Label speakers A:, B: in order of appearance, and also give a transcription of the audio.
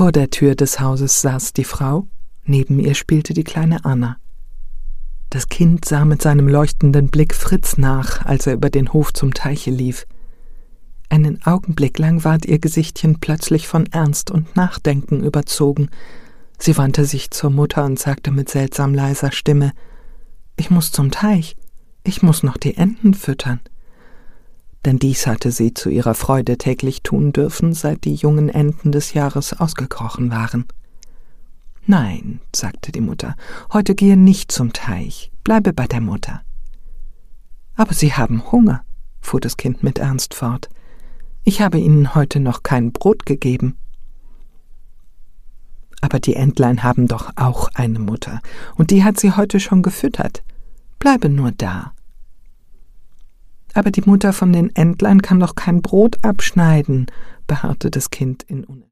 A: Vor der Tür des Hauses saß die Frau, neben ihr spielte die kleine Anna. Das Kind sah mit seinem leuchtenden Blick Fritz nach, als er über den Hof zum Teiche lief. Einen Augenblick lang ward ihr Gesichtchen plötzlich von Ernst und Nachdenken überzogen. Sie wandte sich zur Mutter und sagte mit seltsam leiser Stimme: »Ich muß zum Teich, ich muß noch die Enten füttern.« Denn dies hatte sie zu ihrer Freude täglich tun dürfen, seit die jungen Enten des Jahres ausgekrochen waren. »Nein«, sagte die Mutter, »heute gehe nicht zum Teich, bleibe bei der Mutter.« »Aber Sie haben Hunger«, fuhr das Kind mit Ernst fort. »Ich habe Ihnen heute noch kein Brot gegeben.« »Aber die Entlein haben doch auch eine Mutter, und die hat sie heute schon gefüttert. Bleibe nur da.« »Aber die Mutter von den Entlein kann doch kein Brot abschneiden«, beharrte das Kind in